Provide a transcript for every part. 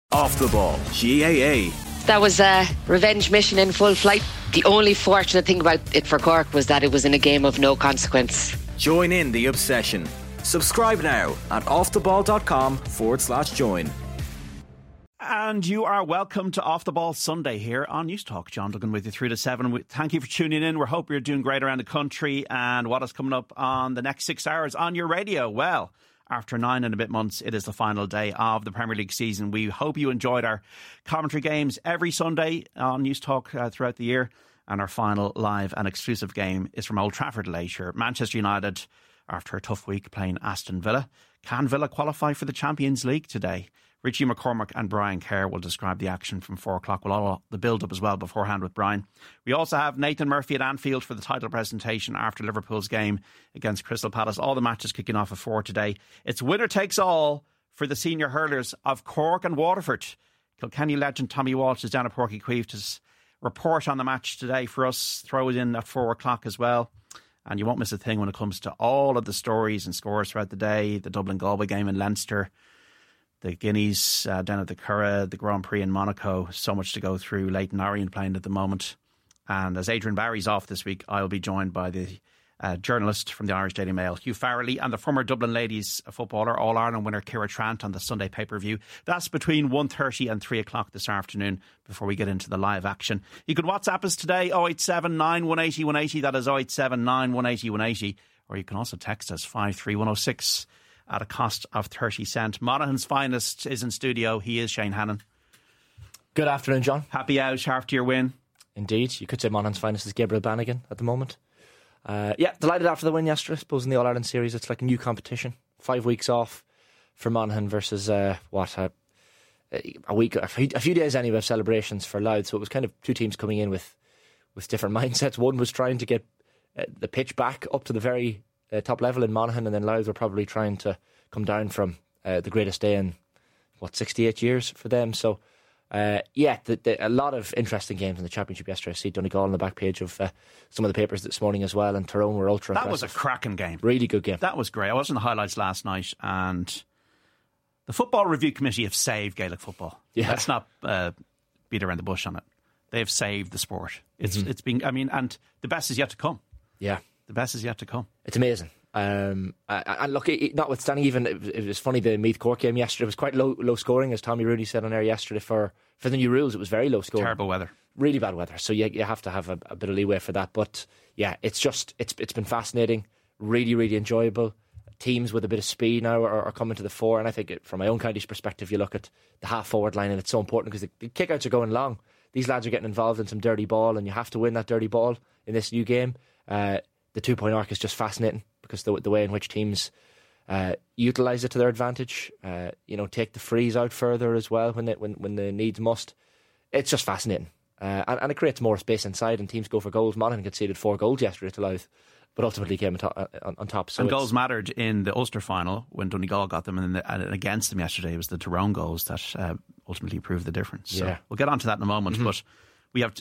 Off the Ball, GAA. That was a revenge mission in full flight. The only fortunate thing about it for Cork was that it was in a game of no consequence. Join in the obsession. Subscribe now at offtheball.com/join. And you are welcome to Off the Ball Sunday here on News Talk. John Duggan with you 3 to 7. Thank you for tuning in. We hope you're doing great around the country. And what is coming up on the next 6 hours on your radio? Well, after 9 and a bit months, it is the final day of the Premier League season. We hope you enjoyed our commentary games every Sunday on News Talk throughout the year. And our final live and exclusive game is from Old Trafford later. Manchester United, after a tough week, playing Aston Villa. Can Villa qualify for the Champions League today? Richie McCormack and Brian Kerr will describe the action from 4 o'clock. We'll all the build-up as well beforehand with Brian. We also have Nathan Murphy at Anfield for the title presentation after Liverpool's game against Crystal Palace. All the matches kicking off at 4 today. It's winner takes all for the senior hurlers of Cork and Waterford. Kilkenny legend Tommy Walsh is down at Porky Queeve to report on the match today for us. Throw it in at 4 o'clock as well. And you won't miss a thing when it comes to all of the stories and scores throughout the day. The Dublin-Galway game in Leinster, the Guineas down at the Curragh, the Grand Prix in Monaco. So much to go through. Leighton Orient playing at the moment. And as Adrian Barry's off this week, I'll be joined by the journalist from the Irish Daily Mail, Hugh Farrelly, and the former Dublin ladies footballer, All-Ireland winner Ciara Trant on the Sunday pay-per-view. That's between 1:30 and 3 o'clock this afternoon before we get into the live action. You can WhatsApp us today, 0879 180 180. That is 0879 180 180. Or you can also text us 53106 at a cost of 30 cents. Monaghan's finest is in studio. He is Shane Hannon. Good afternoon, John. Happy out after your win. Indeed. You could say Monaghan's finest is Gabriel Bannigan at the moment. Delighted after the win yesterday. I suppose in the All-Ireland series it's like a new competition. 5 weeks off for Monaghan versus a few days anyway of celebrations for Louth. So it was kind of two teams coming in with different mindsets. One was trying to get the pitch back up to the very top level in Monaghan, and then Louth were probably trying to come down from the greatest day in 68 years for them. So a lot of interesting games in the Championship yesterday. I see Donegal on the back page of some of the papers this morning as well, and Tyrone were ultra impressive. That was a cracking game. Really good game. That was great. I was in the highlights last night, and the Football Review Committee have saved Gaelic football. Yeah. Let's not beat around the bush on it. They've saved the sport. It's been, and the best is yet to come. Yeah. The best is yet to come. It's amazing. And look, notwithstanding, even it was funny, the Meath Cork game yesterday was quite low scoring, as Tommy Rooney said on air yesterday. For the new rules, it was very low scoring. Terrible weather. Really bad weather. So you have to have a bit of leeway for that. But yeah, it's been fascinating, really, really enjoyable. Teams with a bit of speed now are coming to the fore. And I think from my own county's perspective, you look at the half forward line, and it's so important because the kickouts are going long. These lads are getting involved in some dirty ball, and you have to win that dirty ball in this new game. The 2-point arc is just fascinating because the way in which teams utilise it to their advantage, take the frees out further as well when the needs must. It's just fascinating, and it creates more space inside, and teams go for goals. Monaghan conceded 4 goals yesterday to Louth, but ultimately came on top. So and goals mattered in the Ulster final when Donegal got them, and against them yesterday it was the Tyrone goals that ultimately proved the difference. So we'll get on to that in a moment, but we have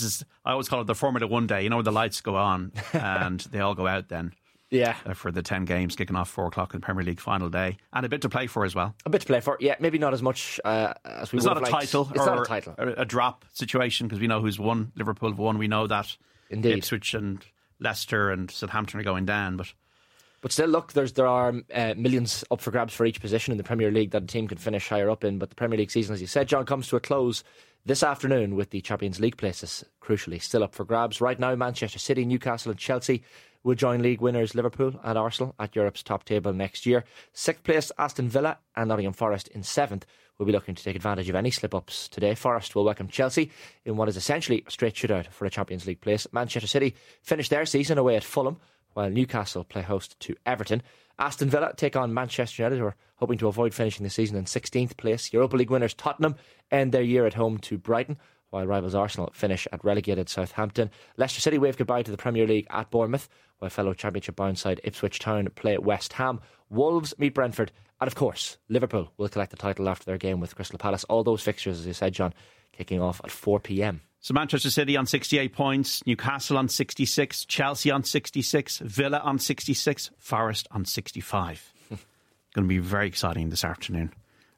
I always call it the Formula 1 day, where the lights go on and they all go out then. Yeah. For the 10 games kicking off 4 o'clock in the Premier League final day. And a bit to play for as well. A bit to play for, yeah. Maybe not as much as we would have liked. It's not a title. A drop situation, because we know who's won. Liverpool have won. We know that. Indeed. Ipswich and Leicester and Southampton are going down. But still, look, there are millions up for grabs for each position in the Premier League that a team can finish higher up in. But the Premier League season, as you said, John, comes to a close this afternoon with the Champions League places, crucially, still up for grabs. Right now, Manchester City, Newcastle and Chelsea will join league winners Liverpool and Arsenal at Europe's top table next year. 6th place, Aston Villa and Nottingham Forest in 7th will be looking to take advantage of any slip-ups today. Forest will welcome Chelsea in what is essentially a straight shootout for a Champions League place. Manchester City finish their season away at Fulham, while Newcastle play host to Everton. Aston Villa take on Manchester United, who are hoping to avoid finishing the season in 16th place. Europa League winners Tottenham end their year at home to Brighton, while rivals Arsenal finish at relegated Southampton. Leicester City wave goodbye to the Premier League at Bournemouth, while fellow Championship-bound side Ipswich Town play West Ham. Wolves meet Brentford, and of course, Liverpool will collect the title after their game with Crystal Palace. All those fixtures, as you said, John, kicking off at 4 p.m. So Manchester City on 68 points, Newcastle on 66, Chelsea on 66, Villa on 66, Forest on 65. Going to be very exciting this afternoon.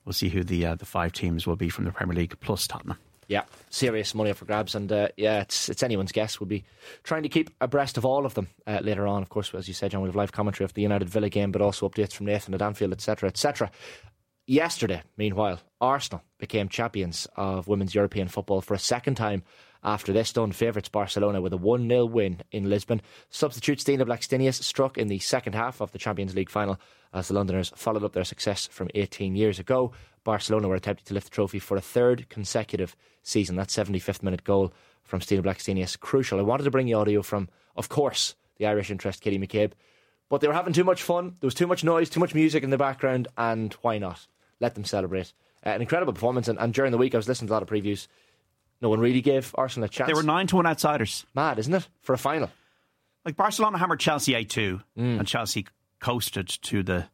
we'll see who the 5 teams will be from the Premier League plus Tottenham. Yeah, serious money up for grabs, and it's anyone's guess. We'll be trying to keep abreast of all of them later on. Of course, as you said, John, we have live commentary of the United Villa game, but also updates from Nathan at Anfield, etc., etc. Yesterday, meanwhile, Arsenal became champions of women's European football for a second time after they stunned favourites Barcelona with a 1-0 win in Lisbon. Substitute Stina Blackstenius struck in the second half of the Champions League final as the Londoners followed up their success from 18 years ago. Barcelona were attempting to lift the trophy for a third consecutive season. That 75th minute goal from Stina Blackstenius, crucial. I wanted to bring you audio from, of course, the Irish interest, Katie McCabe, but they were having too much fun. There was too much noise, too much music in the background, and why not? Let them celebrate. An incredible performance, and during the week I was listening to a lot of previews. No one really gave Arsenal a chance. They were 9-1 outsiders. Mad, isn't it? For a final. Like Barcelona hammered Chelsea 8-2 and Chelsea coasted to the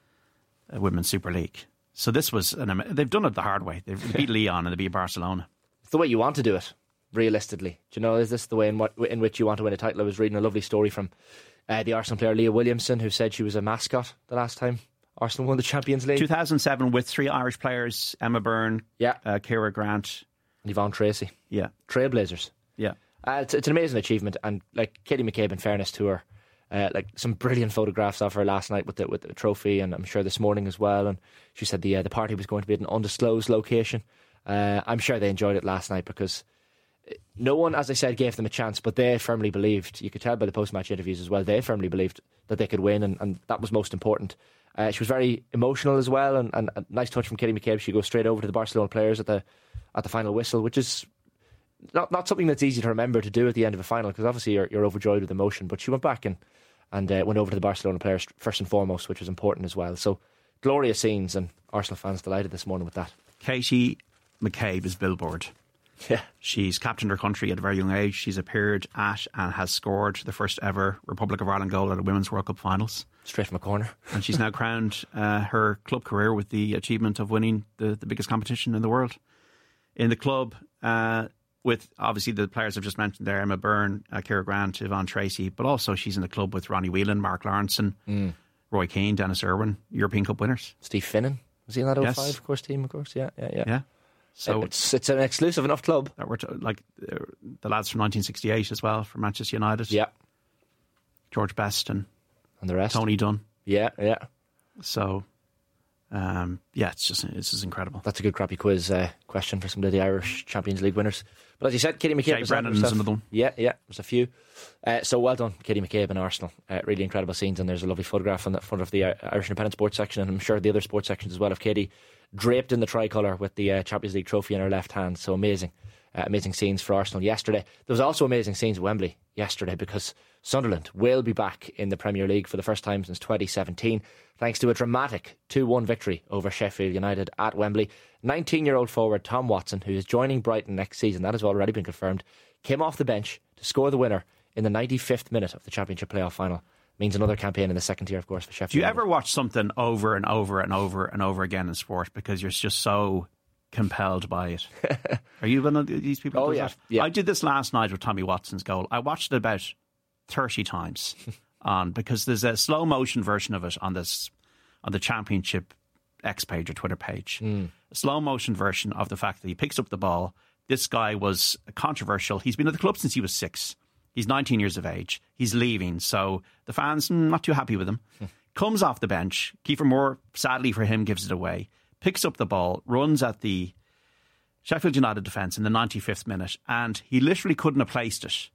Women's Super League. So this was they've done it the hard way. They beat Lyon and they beat Barcelona. It's the way you want to do it, realistically. Do you know, is this the way in which you want to win a title? I was reading a lovely story from the Arsenal player Leah Williamson, who said she was a mascot the last time Arsenal won the Champions League. 2007 with 3 Irish players, Emma Byrne, Ciara Grant, and Yvonne Tracy. Yeah. Trailblazers. Yeah. It's an amazing achievement, and like Katie McCabe, in fairness to her, like some brilliant photographs of her last night with the trophy, and I'm sure this morning as well. And she said the party was going to be at an undisclosed location. I'm sure they enjoyed it last night because no one, as I said, gave them a chance, but they firmly believed. You could tell by the post-match interviews as well. They firmly believed that they could win, and that was most important. She was very emotional as well, and a nice touch from Katie McCabe. She goes straight over to the Barcelona players at the final whistle, which is not something that's easy to remember to do at the end of a final, because obviously you're overjoyed with emotion. But she went back and went over to the Barcelona players first and foremost, which was important as well. So glorious scenes, and Arsenal fans delighted this morning with that. Katie McCabe is billboard. Yeah, she's captained her country at a very young age. She's appeared at and has scored the first ever Republic of Ireland goal at a Women's World Cup finals. Straight from a corner. And she's now crowned her club career with the achievement of winning the biggest competition in the world. In the club, with obviously the players I've just mentioned there, Emma Byrne, Ciara Grant, Yvonne Tracy, but also she's in the club with Ronnie Whelan, Mark Lawrenson, Roy Keane, Dennis Irwin, European Cup winners. Steve Finnan, was he in that 05 yes. of course team, of course? Yeah. So it's an exclusive enough club. That we're the lads from 1968 as well, from Manchester United. Yeah. George Best and the rest. Tony Dunn. Yeah. So, this is incredible. That's a good crappy quiz question for some of the Irish Champions League winners. But as you said, Katie McCabe. Jay Brennan is another one. Yeah, there's a few. So well done, Katie McCabe and Arsenal. Really incredible scenes, and there's a lovely photograph on the front of the Irish Independent Sports section, and I'm sure the other sports sections as well, of Katie draped in the tricolour with the Champions League trophy in her left hand. So amazing scenes for Arsenal yesterday. There was also amazing scenes at Wembley yesterday, because Sunderland will be back in the Premier League for the first time since 2017, thanks to a dramatic 2-1 victory over Sheffield United at Wembley. 19-year-old forward Tom Watson, who is joining Brighton next season, that has already been confirmed, came off the bench to score the winner in the 95th minute of the Championship playoff final. Means another campaign in the second tier, of course, for Sheffield. Do you ever watch something over and over and over and over again in sport because you're just so compelled by it? Are you one of these people? Oh, yeah. I did this last night with Tommy Watson's goal. I watched it about 30 times because there's a slow motion version of it on the Championship X page or Twitter page. A slow motion version of the fact that he picks up the ball. This guy was controversial. He's been at the club since he was 6. He's 19 years of age. He's leaving, so the fans not too happy with him. Comes off the bench. Kiefer Moore, sadly for him, gives it away. Picks up the ball, runs at the Sheffield United defence in the 95th minute, and he literally couldn't have placed it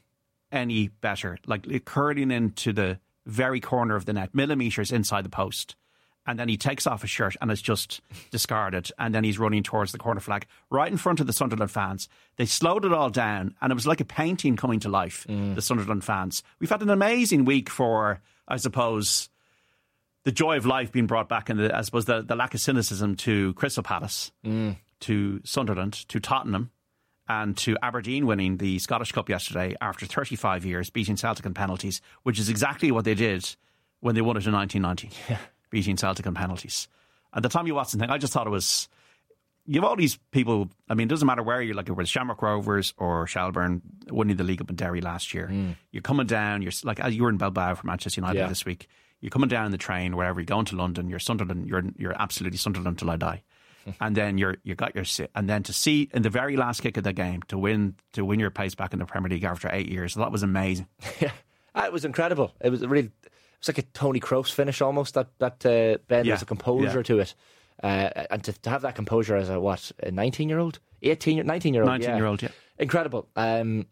any better. Like curling into the very corner of the net, millimetres inside the post. And then he takes off his shirt and it's just discarded. And then he's running towards the corner flag right in front of the Sunderland fans. They slowed it all down and it was like a painting coming to life, the Sunderland fans. We've had an amazing week for, I suppose, the joy of life being brought back, and the lack of cynicism to Crystal Palace, to Sunderland, to Tottenham, and to Aberdeen winning the Scottish Cup yesterday after 35 years, beating Celtic on penalties, which is exactly what they did when they won it in 1990. Yeah. Beating Celtic on penalties. And the Tommy Watson thing, I just thought it was, you have all these people, I mean, it doesn't matter where you're, like it was Shamrock Rovers or Shelbourne winning the league up in Derry last year. You're coming down, you're like, you were in Bilbao for Manchester United this week. You're coming down in the train, wherever you're going to London, you're Sunderland, you're absolutely Sunderland till I die. and then you got your sit, and then to see in the very last kick of the game to win your place back in the Premier League after 8 years, that was amazing. Yeah, it was incredible. It was like a Tony Kroos finish almost. That Ben, there's a composure to it, and to have that composure as a 19-year-old, 19-year-old, yeah. Incredible. And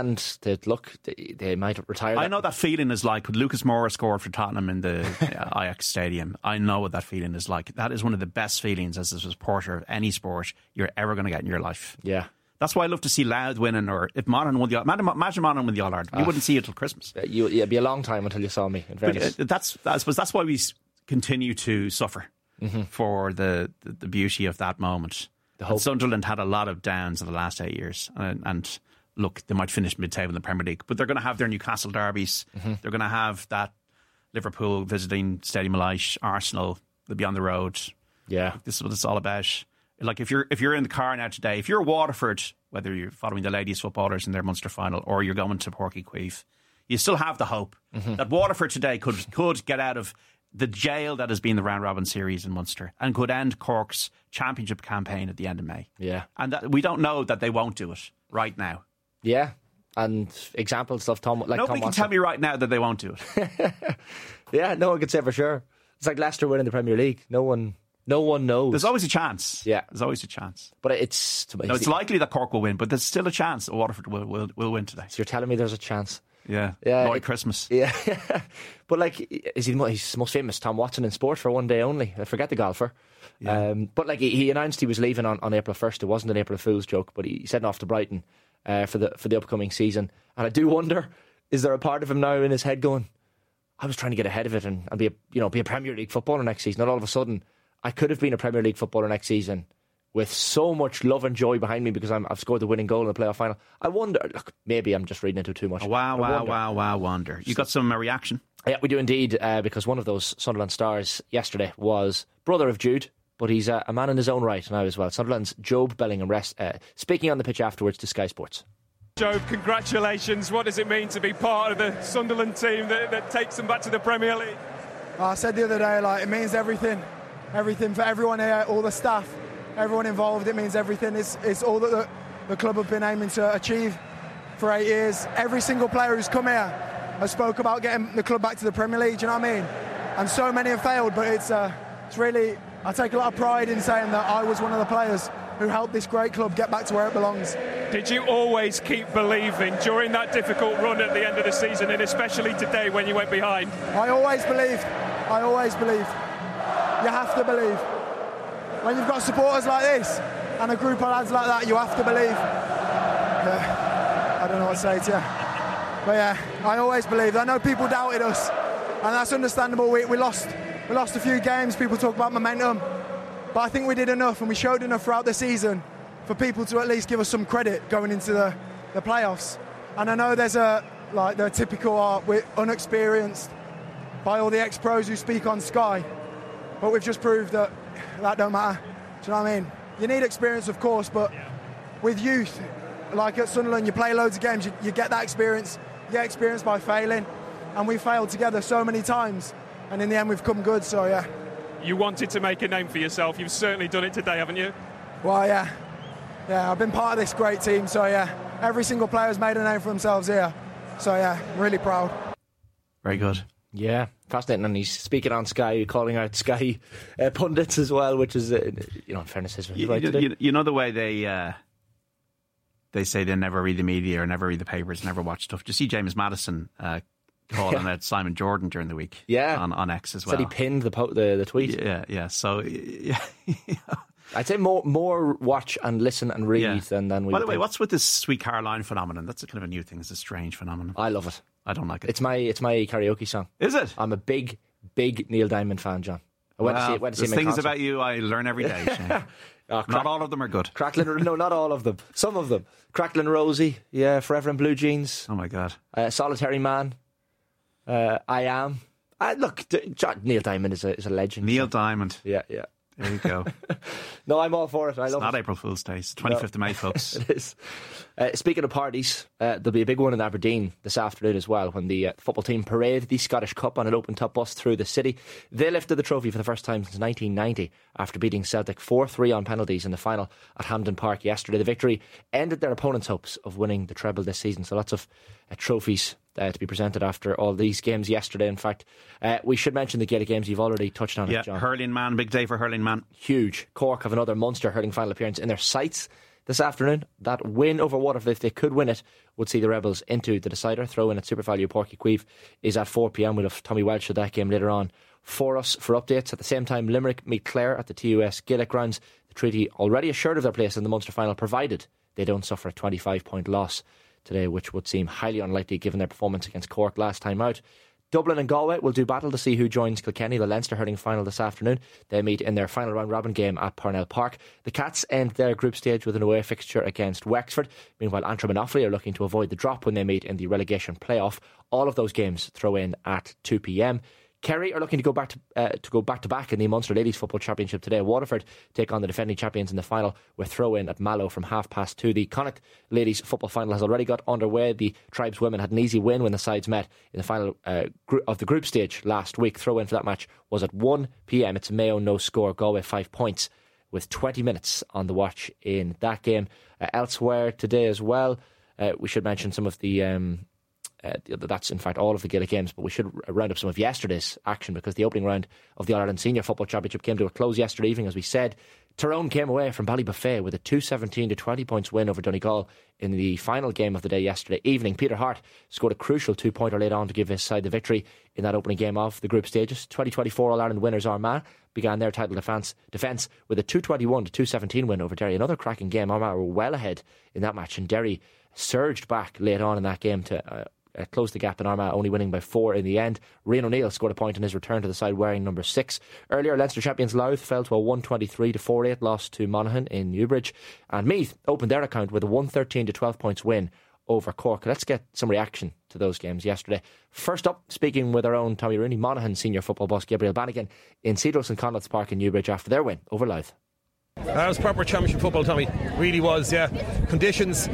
they might retire. I know that feeling is like when Lucas Moura scored for Tottenham in the Ajax Stadium. I know what that feeling is like. That is one of the best feelings as a supporter of any sport you're ever going to get in your life. Yeah. That's why I love to see Louth winning, or if Monaghan won the imagine Monaghan win the All-Ireland. You wouldn't see it till Christmas. It'd be a long time until you saw me, in fairness. But I suppose that's why we continue to suffer for the beauty of that moment. Sunderland had a lot of downs in the last 8 years, and look, they might finish mid-table in the Premier League, but they're going to have their Newcastle derbies. They're going to have that Liverpool visiting Stadium of Light, Arsenal. They'll be on the road. Yeah, this is what it's all about. Like if you're in the car now today, if you're Waterford, whether you're following the ladies footballers in their Munster final or you're going to Páirc Uí Chaoimh, you still have the hope that Waterford today could get out of the jail that has been the round robin series in Munster and could end Cork's championship campaign at the end of May. Yeah. And we don't know that they won't do it right now. Yeah. And examples of nobody can tell me right now that they won't do it. Yeah, no one can say for sure. It's like Leicester winning the Premier League. No one knows. There's always a chance. Yeah. There's always a chance. But it's likely that Cork will win, but there's still a chance that Waterford will win today. So you're telling me there's a chance? Yeah. Lloyd Christmas. Yeah. But he's most famous Tom Watson in sport for one day only. I forget the golfer. Yeah. But he announced he was leaving on April 1st. It wasn't an April Fool's joke, but he's heading off to Brighton for the upcoming season. And I do wonder, is there a part of him now in his head going, I was trying to get ahead of it and be a Premier League footballer next season. And all of a sudden, I could have been a Premier League footballer next season with so much love and joy behind me because I've scored the winning goal in the playoff final. I wonder, look, maybe I'm just reading into it too much. Wow, wonder. You got some reaction? Yeah, we do indeed, because one of those Sunderland stars yesterday was brother of Jude, but he's a man in his own right now as well. Sunderland's Jobe Bellingham speaking on the pitch afterwards to Sky Sports. Jobe, congratulations. What does it mean to be part of the Sunderland team that takes them back to the Premier League? I said the other day, it means everything. Everything for everyone here, all the staff, everyone involved. It means everything. It's all that the club have been aiming to achieve for 8 years. Every single player who's come here has spoke about getting the club back to the Premier League, do you know what I mean? And so many have failed, but it's really, I take a lot of pride in saying that I was one of the players who helped this great club get back to where it belongs. Did you always keep believing during that difficult run at the end of the season, and especially today when you went behind? I always believed. You have to believe. When you've got supporters like this and a group of lads like that, you have to believe. I don't know what to say to you. But yeah, I always believed. I know people doubted us, and that's understandable. We lost a few games. People talk about momentum. But I think we did enough, and we showed enough throughout the season for people to at least give us some credit going into the playoffs. And I know there's the typical we're unexperienced by all the ex-pros who speak on Sky. But we've just proved that don't matter. Do you know what I mean? You need experience, of course, but with youth, like at Sunderland, you play loads of games, you get that experience. You get experience by failing. And we failed together so many times. And in the end, we've come good, so yeah. You wanted to make a name for yourself. You've certainly done it today, haven't you? Well, yeah. Yeah, I've been part of this great team, so yeah. Every single player has made a name for themselves here. So yeah, I'm really proud. Very good. Yeah, fascinating. And he's speaking on Sky, calling out Sky pundits as well, which is, in fairness, his right to do. You know the way they say they never read the media or never read the papers, never watch stuff. Did you see James Madison calling out Simon Jordan during the week? Yeah, on X as well. Said he pinned the tweet. Yeah. So yeah. I'd say more watch and listen and read than we. By the way, what's with this Sweet Caroline phenomenon? That's a kind of a new thing. It's a strange phenomenon. I love it. I don't like it. It's my karaoke song. Is it? I'm a big Neil Diamond fan, John. I went to see him in there's things about you I learn every day. Not all of them are good. No, not all of them. Some of them. Cracklin' Rosie, yeah, Forever in Blue Jeans. Oh my God. Solitary Man. I Am. Look, Neil Diamond is a legend. Neil Diamond. Yeah. There you go. No, I'm all for it. It's not April Fool's Day. It's 25th of May, folks. It is. Speaking of parties, there'll be a big one in Aberdeen this afternoon as well, when the football team parade the Scottish Cup on an open-top bus through the city. They lifted the trophy for the first time since 1990 after beating Celtic 4-3 on penalties in the final at Hampden Park yesterday. The victory ended their opponents' hopes of winning the treble this season. So lots of trophies to be presented after all these games yesterday. In fact, we should mention the Gaelic games. You've already touched on it, John. Hurling Man, big day for Hurling Man. Huge. Cork have another Munster hurling final appearance in their sights this afternoon. That win over Waterford, if they could win it, would see the Rebels into the decider. Throw in at Super Value Porky Queeve is at 4pm. We'll have Tommy Welsh at that game later on for us for updates. At the same time, Limerick meet Clare at the TUS Gaelic grounds. The Treaty already assured of their place in the Munster final, provided they don't suffer a 25-point loss today, which would seem highly unlikely given their performance against Cork last time out. Dublin and Galway will do battle to see who joins Kilkenny, the Leinster hurling final this afternoon. They meet in their final round-robin game at Parnell Park. The Cats end their group stage with an away fixture against Wexford. Meanwhile, Antrim and Offaly are looking to avoid the drop when they meet in the relegation playoff. All of those games throw in at 2pm. Kerry are looking to go back to back in the Munster Ladies Football Championship today. Waterford take on the defending champions in the final with throw-in at Mallow from 2:30. The Connacht Ladies Football Final has already got underway. The Tribes women had an easy win when the sides met in the final of the group stage last week. Throw-in for that match was at 1pm. It's Mayo no score. Galway 5 points with 20 minutes on the watch in that game. Elsewhere today as well, we should mention some of the... that's in fact all of the Gaelic games, but we should round up some of yesterday's action, because the opening round of the All-Ireland Senior Football Championship came to a close yesterday evening. As we said, Tyrone came away from Ballybuffet with a 217 to 20 points win over Donegal in the final game of the day yesterday evening. Peter Hart scored a crucial 2-pointer late on to give his side the victory in that opening game of the group stages. 2024 All-Ireland winners Armagh began their title defence with a 221 to 217 win over Derry. Another cracking game. Armagh were well ahead in that match, and Derry surged back late on in that game to closed the gap in Armagh, only winning by 4 in the end. Rian O'Neill scored a point in his return to the side wearing number 6. Earlier, Leinster champions Louth fell to a 123 to 48 loss to Monaghan in Newbridge, and Meath opened their account with a 113 to 12 points win over Cork. Let's get some reaction to those games yesterday. First up, speaking with our own Tommy Rooney, Monaghan senior football boss Gabriel Bannigan in Cedros and Connacht's Park in Newbridge after their win over Louth. That was proper championship football, Tommy. Really was, yeah. Conditions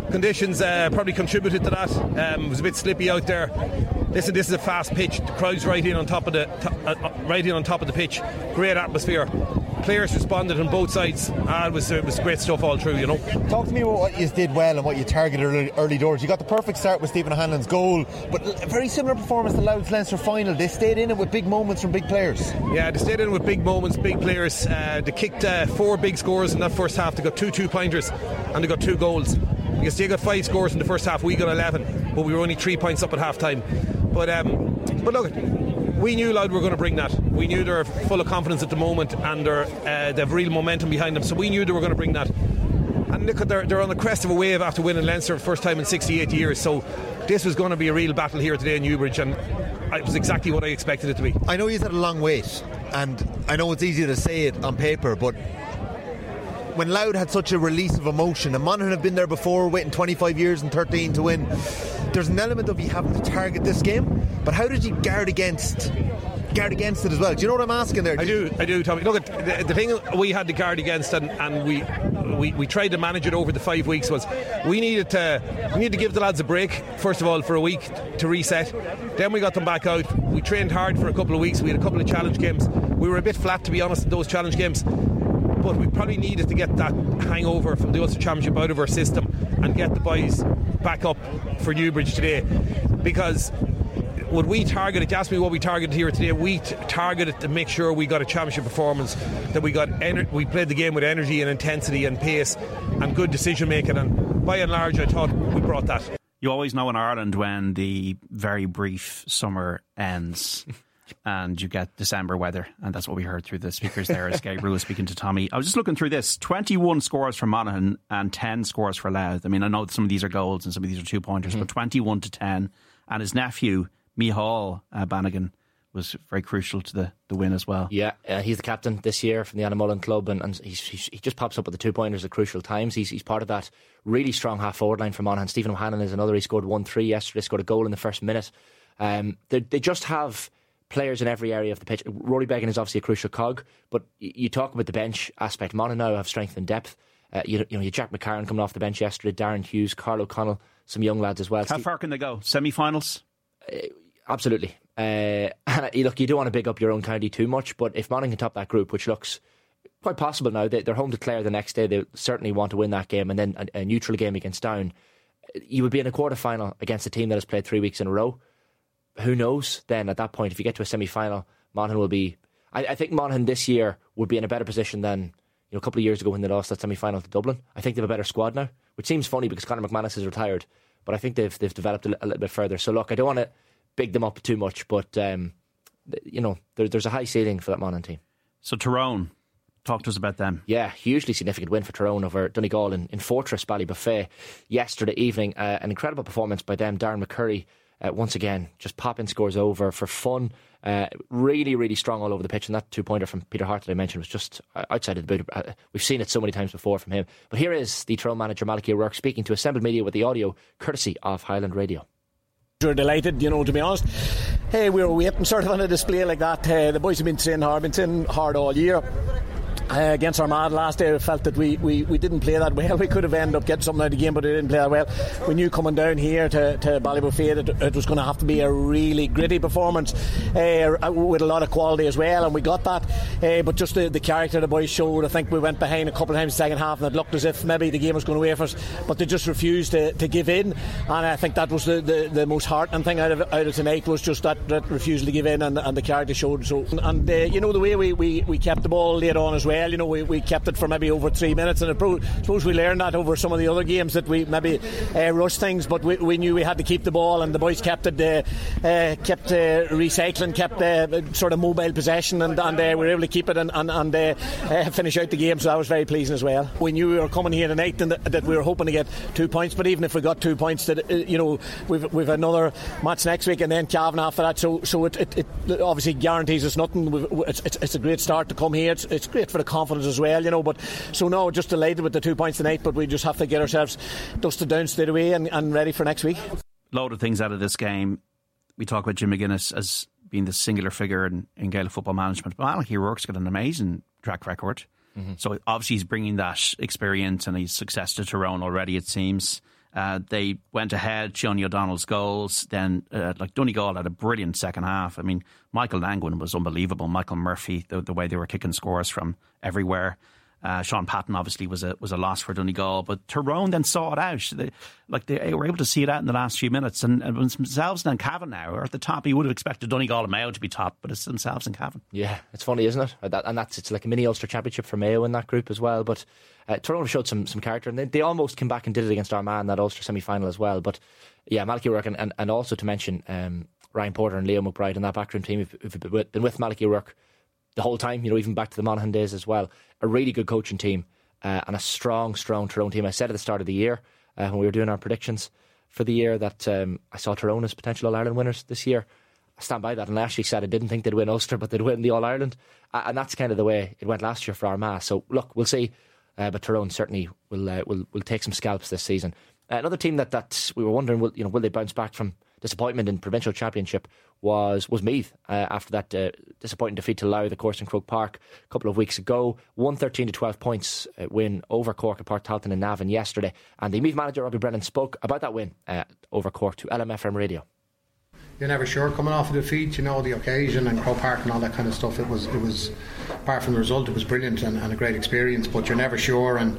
probably contributed to that. It was a bit slippy out there. Listen, this is a fast pitch. The crowd's right in on top of the pitch. Great atmosphere. Players responded on both sides. It was great stuff all through, you know. Talk to me about what you did well and what you targeted early doors. You got the perfect start with Stephen O'Hanlon's goal, but a very similar performance to Louth's Leinster final. They stayed in it with big moments from big players. Yeah, they stayed in it with big moments, big players. They kicked 4 big scores in that first half. They got 2 2-pointers and they got 2 goals. Because they got 5 scores in the first half, we got 11, but we were only 3 points up at half time. But look, we knew Louth were going to bring that. We knew they're full of confidence at the moment, and they have real momentum behind them, so we knew they were going to bring that. And look, they're on the crest of a wave after winning Leinster for the first time in 68 years, so this was going to be a real battle here today in Newbridge, and it was exactly what I expected it to be. I know you've had a long wait, and I know it's easy to say it on paper, but when Louth had such a release of emotion, and Monaghan have been there before, waiting 25 years and 13 to win, there's an element of you having to target this game, but how did you guard against it as well? Do you know what I'm asking there? I do, Tommy. Look, the thing we had to guard against, and we tried to manage it over the 5 weeks, was we needed to give the lads a break, first of all, for a week to reset. Then we got them back out. We trained hard for a couple of weeks. We had a couple of challenge games. We were a bit flat, to be honest, in those challenge games, but we probably needed to get that hangover from the Ulster Championship out of our system and get the boys back up for Newbridge today. Because would we target it? You asked me what we targeted here today. We targeted to make sure we got a championship performance, that we played the game with energy and intensity and pace and good decision making, and by and large I thought we brought that. You always know in Ireland when the very brief summer ends and you get December weather, and that's what we heard through the speakers there as Gabriel was speaking to Tommy. I was just looking through this: 21 scores for Monaghan and 10 scores for Louth. I mean, I know some of these are goals and some of these are 2-pointers, but 21 to 10. And his nephew Micheál Bannigan was very crucial to the win as well. Yeah, he's the captain this year from the Anna Mullen club, and he just pops up with the 2-pointers at crucial times. He's part of that really strong half-forward line for Monaghan. Stephen O'Hanlon is another. He scored 1-3 yesterday, scored a goal in the first minute. They just have players in every area of the pitch. Rory Beggan is obviously a crucial cog, but you talk about the bench aspect. Monaghan now have strength and depth. You Jack McCarron coming off the bench yesterday, Darren Hughes, Carl O'Connell, some young lads as well. How far can they go? Semi-finals? Absolutely. Look, you don't want to big up your own county too much, but if Monaghan can top that group, which looks quite possible now, they're home to Clare the next day, they certainly want to win that game, and then a neutral game against Down. You would be in a quarter-final against a team that has played 3 weeks in a row. Who knows then at that point, if you get to a semi-final, Monaghan will be... I think Monaghan this year would be in a better position than a couple of years ago when they lost that semi-final to Dublin. I think they have a better squad now, which seems funny because Conor McManus is retired, but I think they've developed a little bit further. So look, I don't want to big them up too much, but there's a high ceiling for that Monaghan team. So Tyrone, talk to us about them. Yeah, hugely significant win for Tyrone over Donegal in Fortress Ballybuffet yesterday evening. An incredible performance by them. Darren McCurry once again just popping scores over for fun. Really, really strong all over the pitch, and that 2-pointer from Peter Hart that I mentioned was just outside of the boot. We've seen it so many times before from him. But here is the Tyrone manager Malachy O'Rourke speaking to assembled media with the audio courtesy of Highland Radio. We're delighted, to be honest. Hey, we were waiting sort of on a display like that. The boys have been training hard all year. Against Armagh last day, we felt that we didn't play that well. We could have ended up getting something out of the game, but we didn't play that well. We knew coming down here to Ballybuffet that it was going to have to be a really gritty performance with a lot of quality as well, and we got that. But just the character the boys showed, I think we went behind a couple of times in the second half and it looked as if maybe the game was going away for us, but they just refused to give in, and I think that was the most heartening thing out of tonight, was just that refusal to give in, and the character showed. So, and the way we kept the ball later on as well. We kept it for maybe over 3 minutes, and I suppose we learned that over some of the other games that we maybe rushed things, but we knew we had to keep the ball, and the boys kept recycling, kept sort of mobile possession, and we were able to keep it and finish out the game, so that was very pleasing as well. We knew we were coming here tonight and that we were hoping to get 2 points, but even if we got 2 points, that we've another match next week and then Cavan after that, so it obviously guarantees us nothing. It's a great start to come here. It's great for the confidence as well, but so no, just delighted with the 2 points tonight, but we just have to get ourselves dusted down straight away and ready for next week. Load of things out of this game. We talk about Jim McGuinness as being the singular figure in Gaelic football management, but Malachy O'Rourke's got an amazing track record. Mm-hmm. So obviously he's bringing that experience and his success to Tyrone already, it seems. They went ahead, Johnny O'Donnell's goals. Then, Donegal had a brilliant second half. I mean, Michael Langwin was unbelievable. Michael Murphy, the way they were kicking scores from everywhere. Sean Patton obviously was a loss for Donegal, but Tyrone then saw it out. They were able to see it out in the last few minutes, and themselves and Cavan now are at the top. You would have expected Donegal and Mayo to be top, but it's themselves and Cavan. Yeah, it's funny, isn't it? It's like a mini Ulster Championship for Mayo in that group as well. But Tyrone showed some character, and they almost came back and did it against Armagh in that Ulster semi-final as well. But yeah, Malachy O'Rourke, and also to mention Ryan Porter and Leo McBride in that backroom team who've been with Malachy O'Rourke the whole time, even back to the Monaghan days as well. A really good coaching team and a strong Tyrone team. I said at the start of the year when we were doing our predictions for the year that I saw Tyrone as potential All-Ireland winners this year. I stand by that, and I actually said I didn't think they'd win Ulster, but they'd win the All-Ireland, and that's kind of the way it went last year for Armagh. So look, we'll see, but Tyrone certainly will take some scalps this season. Another team that we were wondering will they bounce back from disappointment in provincial championship was Meath after that disappointing defeat to Louth, of course, in Croke Park a couple of weeks ago. 113 to 12 points win over Cork at Park Talton and Navan yesterday, and the Meath manager Robbie Brennan spoke about that win over Cork to LMFM Radio. You're never sure coming off a defeat, the occasion and Croke Park and all that kind of stuff. It was apart from the result, it was brilliant and a great experience, but you're never sure. And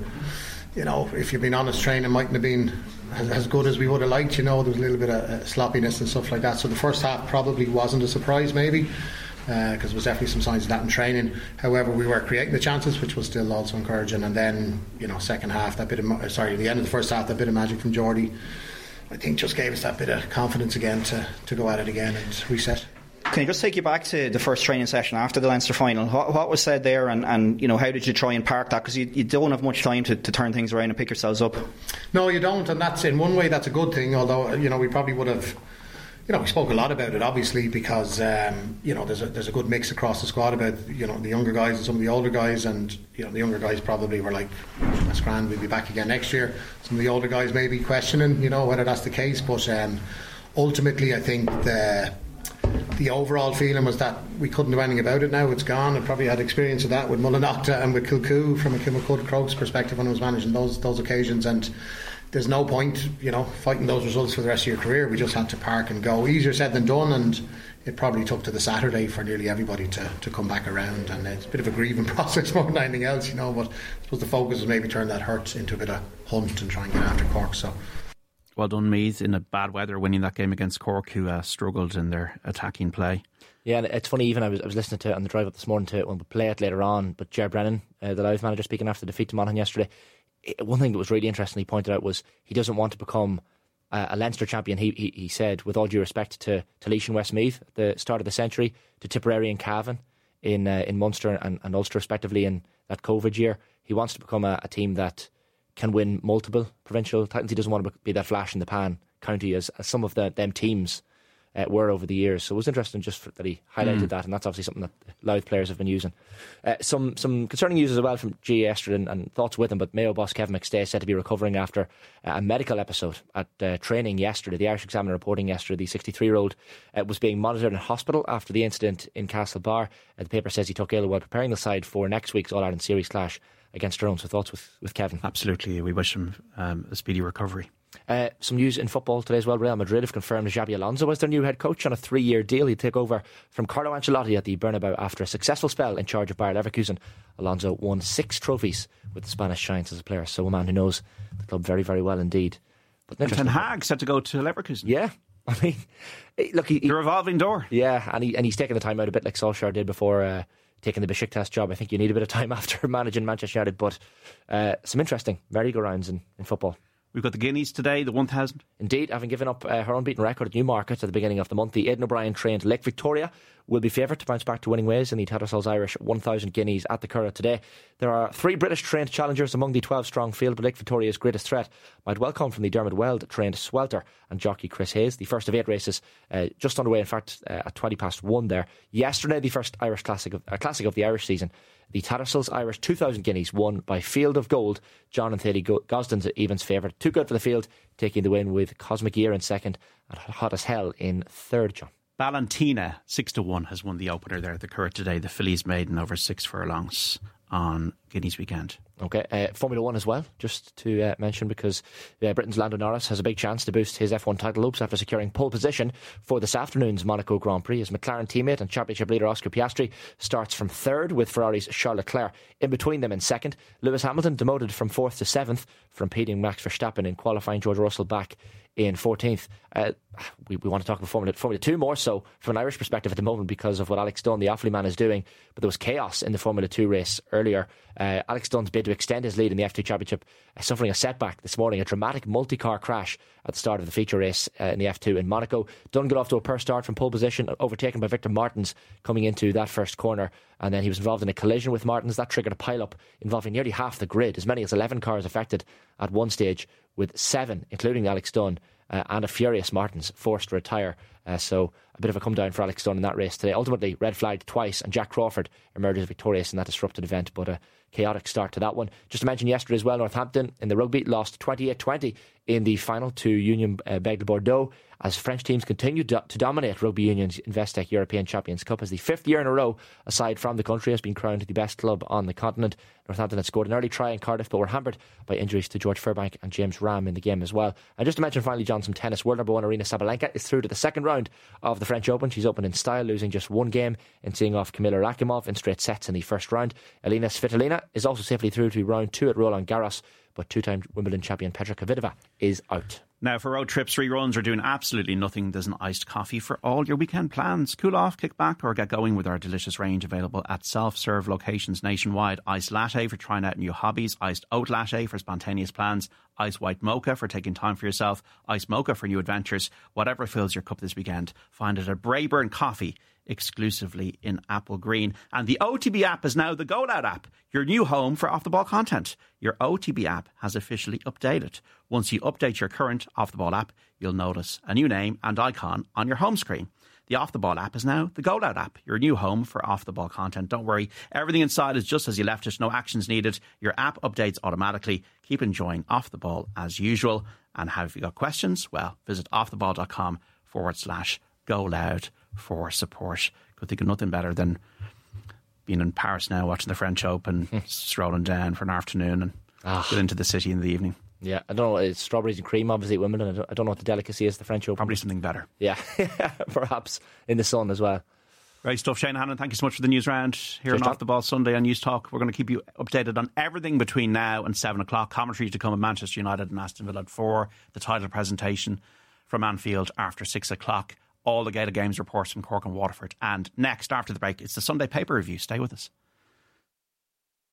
if you've been honest, training mightn't have been as good as we would have liked. There was a little bit of sloppiness and stuff like that. So the first half probably wasn't a surprise, maybe, because there was definitely some signs of that in training. However, we were creating the chances, which was still also encouraging. And then, second half, the end of the first half, that bit of magic from Geordie, I think just gave us that bit of confidence again to go at it again and reset. Can I just take you back to the first training session after the Leinster final? What was said there, and how did you try and park that? Because you don't have much time to turn things around and pick yourselves up. No, you don't, and that's in one way that's a good thing. Although we probably would have, we spoke a lot about it, obviously, because there's a good mix across the squad about the younger guys and some of the older guys, and the younger guys probably were like, that's grand, we'll be back again next year. Some of the older guys may be questioning, whether that's the case, but ultimately I think the overall feeling was that we couldn't do anything about it now. It's gone. I probably had experience of that with Mullinock and with Kilcoo from a Kilmacud Crokes perspective when I was managing those occasions, and there's no point, fighting those results for the rest of your career. We just had to park and go. Easier said than done, and it probably took to the Saturday for nearly everybody to come back around, and it's a bit of a grieving process more than anything else, but I suppose the focus was maybe turn that hurt into a bit of hunt and try and get after Cork. So well done, Meath, in a bad weather, winning that game against Cork, who struggled in their attacking play. Yeah, and it's funny, even I was listening to it on the drive up this morning to it when we play it later on, but Ger Brennan, the Live manager, speaking after the defeat to Monaghan yesterday, one thing that was really interesting he pointed out was he doesn't want to become a Leinster champion. He said, with all due respect to Laois and Westmeath at the start of the century, to Tipperary and Cavan in Munster and Ulster respectively in that COVID year, he wants to become a team that can win multiple provincial titles. He doesn't want to be that flash in the pan county as some of them teams were over the years. So it was interesting just that he highlighted that, and that's obviously something that Louth players have been using. Some concerning news as well from G. Esterton, and thoughts with him, but Mayo boss Kevin McStay said to be recovering after a medical episode at training yesterday. The Irish Examiner reporting yesterday the 63-year-old was being monitored in hospital after the incident in Castlebar. The paper says he took ill while preparing the side for next week's All-Ireland Series clash against Tyrone. So thoughts with Kevin? Absolutely, we wish him a speedy recovery. Some news in football today as well. Real Madrid have confirmed Xabi Alonso as their new head coach on a 3-year deal. He'll take over from Carlo Ancelotti at the Bernabeu after a successful spell in charge of Bayer Leverkusen. Alonso won 6 trophies with the Spanish Giants as a player, so a man who knows the club very, very well indeed. But and Ten Hag set to go to Leverkusen. Yeah, I mean, look, the revolving door. Yeah, and he's taking the time out a bit like Solskjaer did before taking the Besiktas job. I think you need a bit of time after managing Manchester United, but some interesting merry-go-rounds in football. We've got the Guineas today, the 1,000. Indeed, having given up her unbeaten record at Newmarket at the beginning of the month, the Aidan O'Brien trained Lake Victoria will be favoured to bounce back to winning ways in the Tattersalls Irish 1,000 Guineas at the Curragh today. There are 3 British trained challengers among the 12-strong field, but Lake Victoria's greatest threat might well come from the Dermot Weld trained Swelter and jockey Chris Hayes. The first of 8 races just underway, in fact, at 1:20 there. Yesterday, the first Irish classic of the Irish season. The Tattersalls Irish 2,000 Guineas won by Field of Gold. John and Thady Gosden's Evans favourite. Too good for the field, taking the win with Cosmic Ear in second and Hot as Hell in third, John. Ballantina 6-1 has won the opener there at the Curragh today. The fillies maiden over 6 furlongs on Guineas weekend. Okay, Formula 1 as well, just to mention, because Britain's Lando Norris has a big chance to boost his F1 title hopes after securing pole position for this afternoon's Monaco Grand Prix. His McLaren teammate and championship leader Oscar Piastri starts from 3rd, with Ferrari's Charles Leclerc in between them in 2nd. Lewis Hamilton demoted from 4th to 7th from impeding Max Verstappen in qualifying. George Russell back in 14th. We want to talk about Formula 2 more so from an Irish perspective at the moment because of what Alex Dunn, the Offaly man, is doing. But there was chaos in the Formula 2 race earlier. Alex Dunn's bid to extend his lead in the F2 Championship suffering a setback this morning, a dramatic multi-car crash at the start of the feature race in the F2 in Monaco. Dunn got off to a poor start from pole position, overtaken by Victor Martins coming into that first corner, and then he was involved in a collision with Martins. That triggered a pile-up involving nearly half the grid, as many as 11 cars affected at one stage, with 7, including Alex Dunn, and a furious Martins forced to retire. So a bit of a come down for Alex Dunn in that race today. Ultimately red flagged twice, and Jack Crawford emerges victorious in that disrupted event, but a chaotic start to that one. Just to mention yesterday as well, Northampton in the rugby lost 28-20 in the final to Union Bègles Bordeaux, as French teams continue to dominate Rugby Union's Investec European Champions Cup, as the 5th year in a row, aside from the country, has been crowned the best club on the continent. Northampton had scored an early try in Cardiff, but were hampered by injuries to George Furbank and James Ram in the game as well. And just to mention finally, John, some tennis. World number 1 Aryna Sabalenka is through to the 2nd round of the French Open. She's opened in style, losing just 1 game in seeing off Kamila Rakimov in straight sets in the first round. Elina Svitolina is also safely through to round 2 at Roland Garros, but 2-time Wimbledon champion Petra Kvitova is out. Now, for road trips, 3 runs, or doing absolutely nothing, there's an iced coffee for all your weekend plans. Cool off, kick back, or get going with our delicious range available at self-serve locations nationwide. Iced latte for trying out new hobbies, iced oat latte for spontaneous plans, iced white mocha for taking time for yourself, iced mocha for new adventures. Whatever fills your cup this weekend, find it at Braeburn Coffee, exclusively in Apple Green. And the OTB app is now the Go Loud app, your new home for off-the-ball content. Your OTB app has officially updated. Once you update your current off-the-ball app, you'll notice a new name and icon on your home screen. The off-the-ball app is now the Go Loud app, your new home for off-the-ball content. Don't worry, everything inside is just as you left it. No actions needed. Your app updates automatically. Keep enjoying off the ball as usual. And have you got questions? Well, visit offtheball.com/Go Loud for support. Could think of nothing better than being in Paris now, watching the French Open, strolling down for an afternoon and get into the city in the evening. Yeah, I don't know. It's strawberries and cream, obviously, at Wimbledon. I don't know what the delicacy is, the French Open. Probably something better. Yeah, perhaps in the sun as well. Great stuff, Shane Hannon. Thank you so much for the news round here on Off the Ball Sunday on News Talk. We're going to keep you updated on everything between now and 7 o'clock. Commentary to come at Manchester United and Aston Villa at 4. The title presentation from Anfield after 6 o'clock. All the Gaelic Games reports from Cork and Waterford. And next, after the break, it's the Sunday paper review. Stay with us.